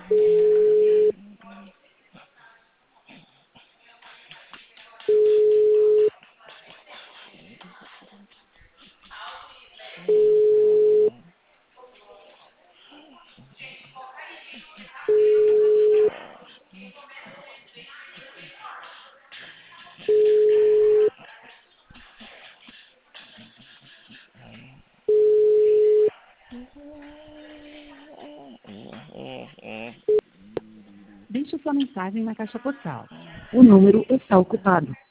Deixe sua mensagem na caixa postal. O número está ocupado.